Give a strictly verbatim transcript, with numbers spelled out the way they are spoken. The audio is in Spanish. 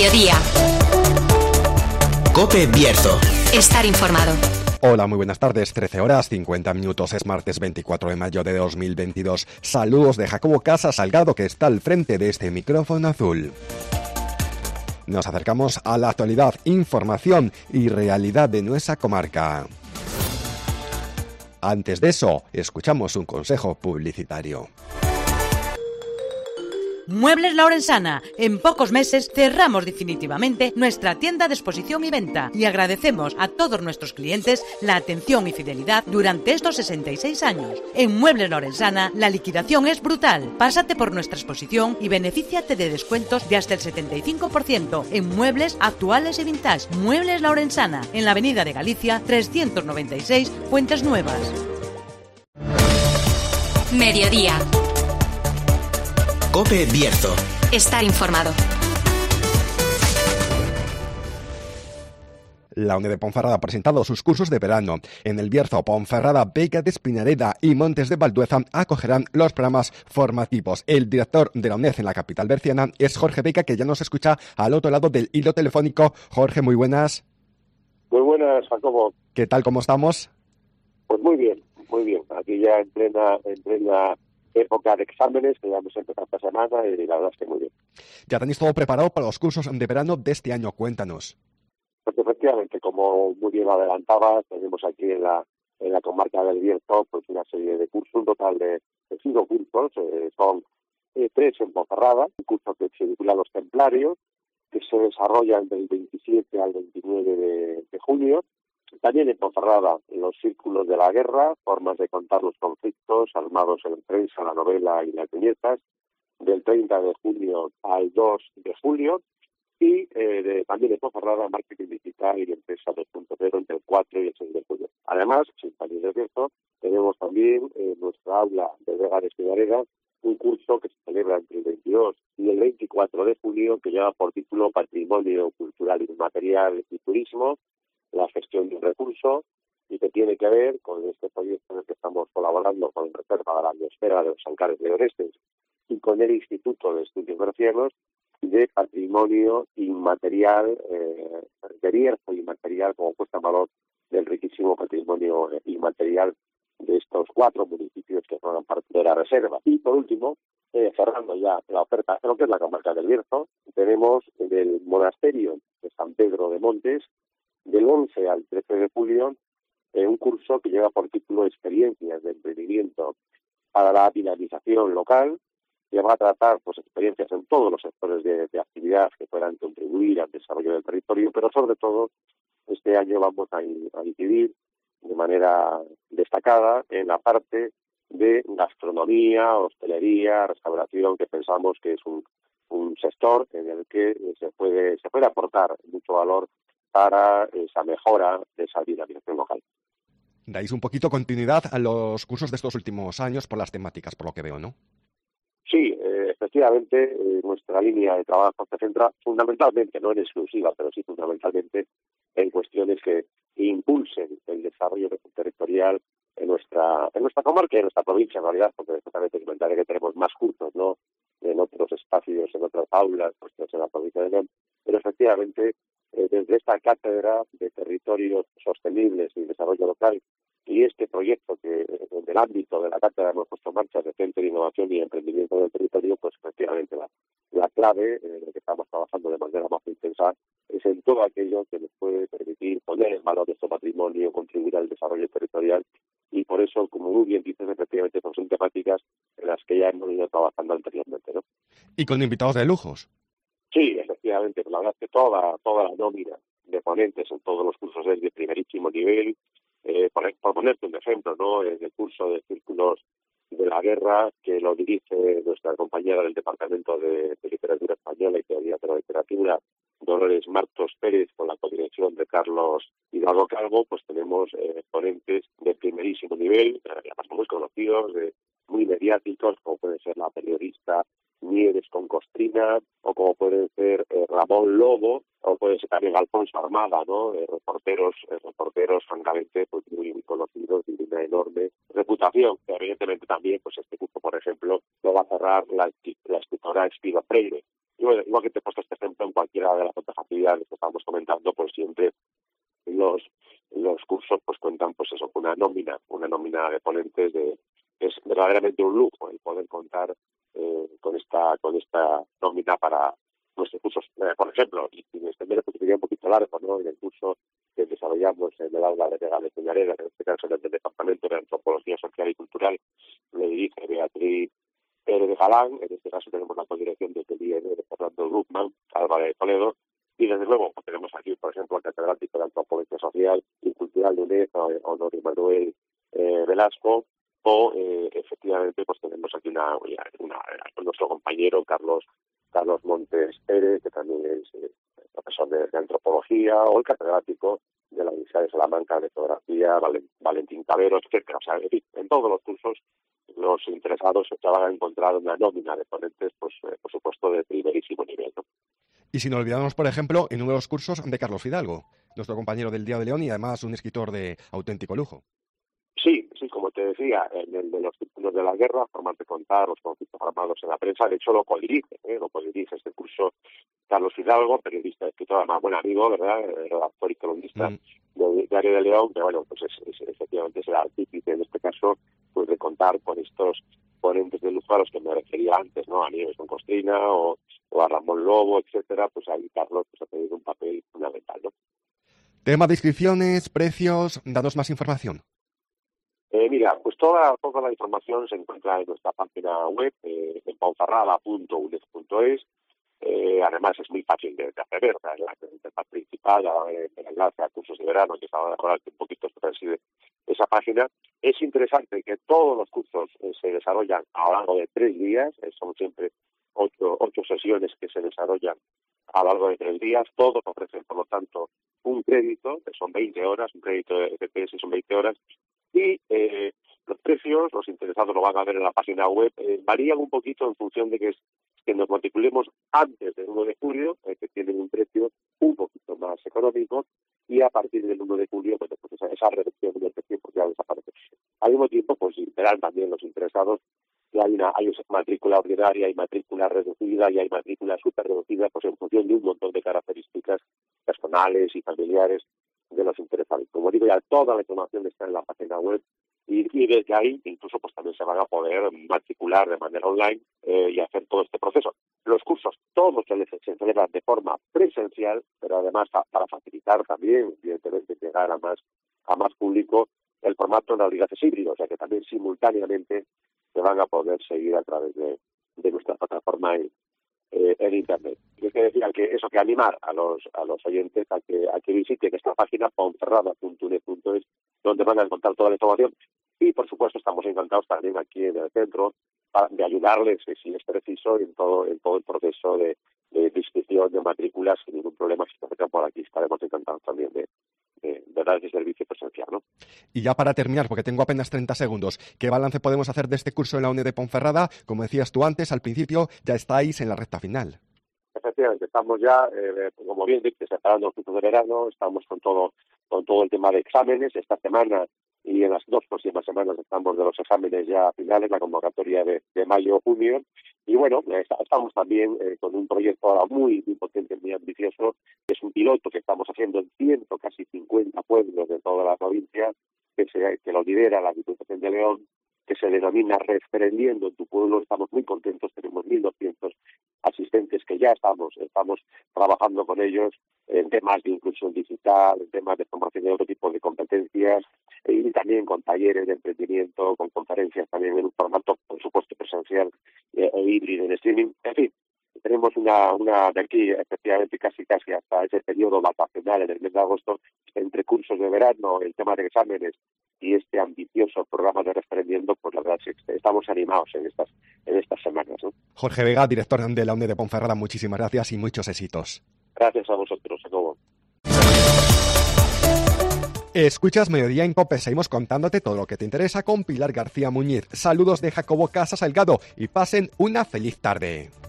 Mediodía. COPE Bierzo. Estar informado. Hola, muy buenas tardes, trece horas cincuenta minutos, es martes veinticuatro de mayo de dos mil veintidós. Saludos de Jacobo Casa Salgado, que está al frente de este micrófono azul. Nos acercamos a la actualidad, información y realidad de nuestra comarca. Antes de eso, escuchamos un consejo publicitario. Muebles La Orensana. En pocos meses cerramos definitivamente nuestra tienda de exposición y venta y agradecemos a todos nuestros clientes la atención y fidelidad durante estos sesenta y seis años. En Muebles La Orensana la liquidación es brutal. Pásate por nuestra exposición y benefíciate de descuentos de hasta el setenta y cinco por ciento en muebles actuales y vintage. Muebles La Orensana, en la avenida de Galicia trescientos noventa y seis, Fuentes Nuevas. Mediodía. COPE Bierzo. Estar informado. La UNED de Ponferrada ha presentado sus cursos de verano. En el Bierzo, Ponferrada, Vega de Espinareda y Montes de Valdueza acogerán los programas formativos. El director de la UNED en la capital berciana es Jorge Vega, que ya nos escucha al otro lado del hilo telefónico. Jorge, muy buenas. Muy buenas, Jacobo. ¿Qué tal, cómo estamos? Pues muy bien, muy bien. Aquí ya en plena, en plena época de exámenes, que ya hemos empezado esta semana y la verdad es que muy bien. ¿Ya tenéis todo preparado para los cursos de verano de este año? Cuéntanos. Pues efectivamente, como muy bien adelantabas, tenemos aquí en la en la comarca del Bierzo pues una serie de cursos, un total de, de cinco cursos, eh, son eh, tres en Ponferrada, un curso que se titula Los Templarios, que se desarrollan del veintisiete al veintinueve de, de junio. También en Ponferrada, los círculos de la guerra, formas de contar los conflictos, armados en prensa, la novela y las viñetas, del treinta de junio al dos de julio, y eh, de, también en Ponferrada, marketing digital y empresa dos punto cero entre el cuatro y el seis de julio. Además, sin salir de esto, tenemos también en eh, nuestra aula de Vega de Espinareda un curso que se celebra entre el veintidós y el veinticuatro de julio, que lleva por título Patrimonio Cultural Inmaterial y Turismo, la gestión de un recurso, y que tiene que ver con este proyecto en el que estamos colaborando con Reserva de la Biosfera de los Ancares de Orestes y con el Instituto de Estudios Bercianos de Patrimonio Inmaterial, eh, de Bierzo Inmaterial, como puesta en valor del riquísimo patrimonio inmaterial de estos cuatro municipios que forman parte de la reserva. Y por último, eh, cerrando ya la oferta de lo que es la comarca del Bierzo, tenemos del monasterio de San Pedro de Montes, del once al trece de julio, eh, un curso que lleva por título Experiencias de Emprendimiento para la Dinamización Local, que va a tratar pues experiencias en todos los sectores de, de actividad que puedan contribuir al desarrollo del territorio, pero sobre todo este año vamos a, a incidir de manera destacada en la parte de gastronomía, hostelería, restauración, que pensamos que es un, un sector en el que se puede, se puede aportar mucho valor para esa mejora de esa dinamización local. Dais un poquito continuidad a los cursos de estos últimos años por las temáticas, por lo que veo, ¿no? Sí, eh, efectivamente, eh, nuestra línea de trabajo se centra fundamentalmente, no en exclusiva, pero sí fundamentalmente en cuestiones que impulsen el desarrollo territorial en nuestra en nuestra comarca y en nuestra provincia, en realidad, porque exactamente comentaré que tenemos más cursos, ¿no?, en otros espacios, en otras aulas, pues en la provincia de León, pero efectivamente eh, desde esta cátedra de territorios sostenibles y desarrollo local y este proyecto que en el ámbito de la cátedra hemos puesto en marcha de Centro de Innovación y Emprendimiento del Territorio, pues efectivamente la, la clave en la que estamos trabajando de manera más intensa es en todo aquello que nos puede permitir poner en valor nuestro patrimonio, contribuir al desarrollo territorial, y por eso, como muy bien dices, efectivamente pues son temáticas en las que ya hemos ido trabajando anteriormente, ¿no? Y con invitados de lujos. Sí, efectivamente, la verdad es que toda, toda la nómina de ponentes en todos los cursos es de primerísimo nivel. Eh, por, por ponerte un ejemplo, ¿no?, en el curso de Círculos de la Guerra, que lo dirige nuestra compañera del Departamento de, de Literatura Española y Teoría de la Literatura, Dolores Martos Pérez, con la codirección de Carlos Hidalgo Calvo, pues tenemos eh, ponentes de primerísimo nivel, eh, además muy conocidos, de, muy mediáticos, como puede ser la periodista Nieves con Costrina, o como puede ser eh, Ramón Lobo, o puede ser también Alfonso Armada, ¿no?, eh, reporteros, eh, reporteros francamente pues muy, muy conocidos y de una enorme reputación, que evidentemente también pues este grupo, por ejemplo, lo va a cerrar la, la escritora Espino Freire. Y igual, igual que te he puesto este ejemplo en cualquiera de las otras actividades que estamos comentando, pues siempre los los cursos pues cuentan pues eso, una nómina, una nómina de ponentes de es verdaderamente un lujo el poder contar eh, con esta con esta nómina para nuestros cursos. Eh, por ejemplo, y, y este mes pues sería un poquito largo, ¿no? En el curso que desarrollamos en el aula de Legales de Peñarera, en este caso en el Departamento de Antropología Social y Cultural, le dirige Beatriz Pérez de Galán. En este caso tenemos la codirección desde el I N de Fernando Ruckman, Álvarez de Toledo, y desde luego pues, tenemos aquí, por ejemplo, el catedrático de Antropología Social y Cultural de UNED, Honorio Manuel eh, Velasco, o eh, efectivamente pues tenemos aquí una, una, una nuestro compañero Carlos Carlos Montes Pérez, que también es eh, profesor de, de antropología, o el catedrático de la Universidad de Salamanca de Geografía, Valentín Cabero, etcétera. O sea, en, fin, en todos los cursos los interesados se van a encontrar una nómina de ponentes, pues eh, por supuesto de primerísimo nivel, ¿no? Y si no olvidamos, por ejemplo, en uno de los cursos de Carlos Fidalgo, nuestro compañero del Día de León y además un escritor de auténtico lujo. Sí, sí, como te decía, en el de los títulos de la guerra, formas de contar los conflictos armados en la prensa, de hecho lo codirige, ¿eh? lo codirige este curso Carlos Fidalgo, periodista, escritor, además buen amigo, ¿verdad?, redactor y columnista mm. del Diario de León, que bueno, pues es, es, efectivamente es el artífice en este caso, pues de contar con estos ponentes de lujo a los que me refería antes, ¿no?, a Nieves con Costrina o, o a Ramón Lobo, etcétera. Pues ahí Carlos pues, ha tenido un papel fundamental, ¿no? Tema de inscripciones, precios, danos más información. Eh, mira, pues toda, toda la información se encuentra en nuestra página web, eh, en ponferrada punto uned punto es. Eh, además es muy fácil de, de acceder, o sea, en la interfaz principal, el enlace a cursos de verano, que estaba mejorando un poquito de esa página. Es interesante que todos los cursos eh, se desarrollan a lo largo de tres días, eh, son siempre ocho, ocho sesiones que se desarrollan a lo largo de tres días, todos ofrecen, por lo tanto, un crédito, que son veinte horas, un crédito de F P S son veinte horas, y eh, los precios, los interesados lo van a ver en la página web, eh, varían un poquito en función de que, es, que nos matriculemos antes del uno de julio, eh, que tienen un precio un poquito más económico, y a partir del uno de julio, pues, pues esa, esa reducción del precio pues, ya desaparece. Al mismo tiempo, pues verán también los interesados que hay una hay matrícula ordinaria, hay matrícula reducida y hay matrícula súper reducida, pues en función de un montón de características personales y familiares de los interesados. Como digo, ya toda la información está en la página web y, y desde ahí incluso pues también se van a poder matricular de manera online eh, y hacer todo este proceso. Los cursos todos se, se celebran de forma presencial, pero además a, para facilitar también, evidentemente, llegar a más a más público, el formato en realidad es híbrido, o sea que también simultáneamente se van a poder seguir a través de, de nuestra plataforma en, eh, en internet. Yo que decía que eso, que animar a los a los oyentes a que a que visiten esta página ponferrada punto uned punto es, donde van a encontrar toda la información. Y por supuesto estamos encantados también aquí en el centro para, de ayudarles si es preciso en todo en todo el proceso de, de, de inscripción de matrículas sin ningún problema. Si se metan por aquí estaremos encantados también de de, de dar ese servicio presencial, ¿no? Y ya para terminar, porque tengo apenas treinta segundos, ¿qué balance podemos hacer de este curso en la UNED de Ponferrada? Como decías tú antes, al principio ya estáis en la recta final. Efectivamente, estamos ya, eh, como bien dices, separando los cursos de verano, estamos con todo con todo el tema de exámenes. Esta semana y en las dos próximas semanas estamos de los exámenes ya finales, la convocatoria de, de mayo-junio. Y bueno, estamos también eh, con un proyecto ahora muy, muy potente, muy ambicioso, que es un piloto que estamos haciendo en ciento, casi cincuenta pueblos de toda la provincia, que, se, que lo lidera la Diputación de León, que se denomina Referendiendo en tu pueblo. Estamos muy contentos, tenemos mil doscientos asistentes que ya estamos estamos trabajando con ellos en temas de inclusión digital, en temas de formación de otro tipo de competencias, y también con talleres de emprendimiento, con conferencias también en un formato, por supuesto, presencial e, e híbrido en streaming. En fin, tenemos una, una de aquí, efectivamente, casi casi hasta ese periodo vacacional en el mes de agosto, entre cursos de verano, el tema de exámenes y este ambicioso programa de Referendiendo, pues la verdad es que estamos animados en estas en estas semanas, ¿no? Jorge Vega, director de la UNED de Ponferrada, muchísimas gracias y muchos éxitos. Gracias a vosotros, Jacobo. Escuchas Mediodía en COPE, seguimos contándote todo lo que te interesa con Pilar García Muñiz. Saludos de Jacobo Casa Salgado y pasen una feliz tarde.